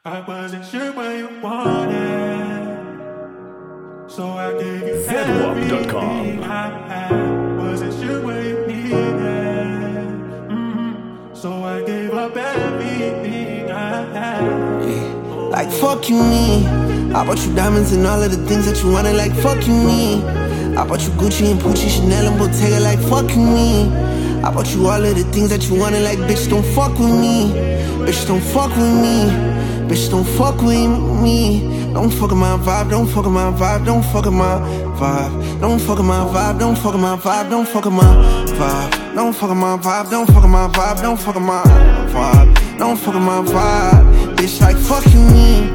I wasn't sure what you wanted, so I gave you everything I had. Wasn't sure what you needed, so I gave up everything I had. Yeah. Like fuck you me, I bought you diamonds and all of the things that you wanted. Like fuck you me, I bought you Gucci and Pucci, Chanel and Bottega. Like fuck you me, I bought you all of the things that you wanted. Like bitch don't fuck with me, bitch don't fuck with me. Bitch, don't fuck with me. Don't fuck with my vibe, don't fuck with my vibe, don't fuck with my vibe. Don't fuck with my vibe, don't fuck with my vibe, don't fuck with my vibe. Don't fuck with my vibe, don't fuck with my vibe, don't fuck with my vibe. Don't fuck with my vibe. Bitch, like fuck you me.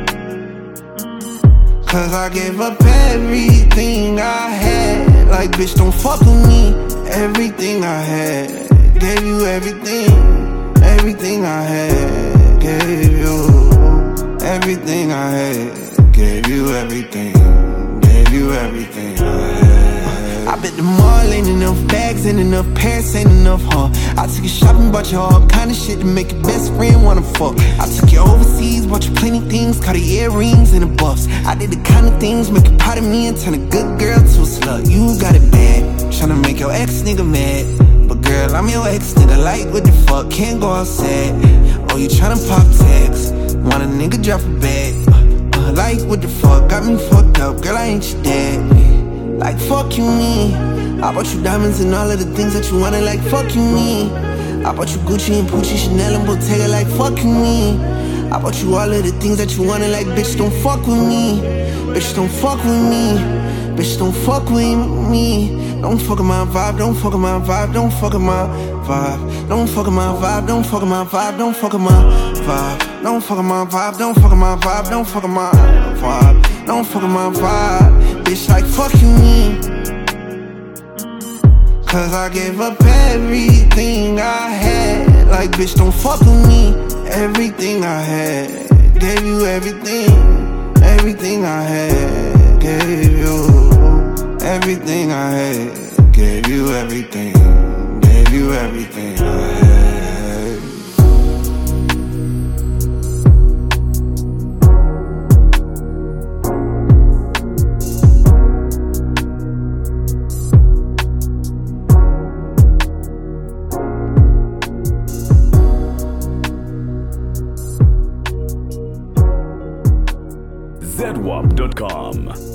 Cause I gave up everything I had. Like bitch, don't fuck with me. Everything I had, gave you everything. Everything I had, gave you. Everything I had, gave you everything. Gave you everything I had. I bet the mall ain't enough bags, ain't enough pants, ain't enough, huh? I took you shopping, bought you all kind of shit to make your best friend wanna fuck. I took you overseas, bought you plenty things, caught the earrings and the buffs. I did the kind of things, make you part of me and turn a good girl to a slut. You got it bad, tryna make your ex nigga mad. But girl, I'm your ex nigga, like what the fuck, can't go outside. Oh, you tryna pop tags, want a nigga drop a bag. Like what the fuck, got me fucked up, girl, I ain't your dad. Like fuck you me, I bought you diamonds and all of the things that you wanted. Like fuck you me, I bought you Gucci and Pucci, Chanel and Bottega. Like fuck you me, I bought you all of the things that you wanted. Like bitch don't fuck with me, bitch don't fuck with me, bitch don't fuck with me. Don't fuck with my vibe, don't fuck with my vibe, don't fuck with my vibe. Don't fuck with my vibe, don't fuck with my vibe, don't fuck with my vibe. Don't fuck with my vibe, don't fuck with my vibe, don't fuck with my vibe. Don't fuck with my vibe, bitch like fuck you me. Cause I gave up everything I had. Like bitch don't fuck with me. Everything I had, gave you everything. Everything I had, gave you. Everything I had, gave you everything. Gave you everything I had. ZWAP.com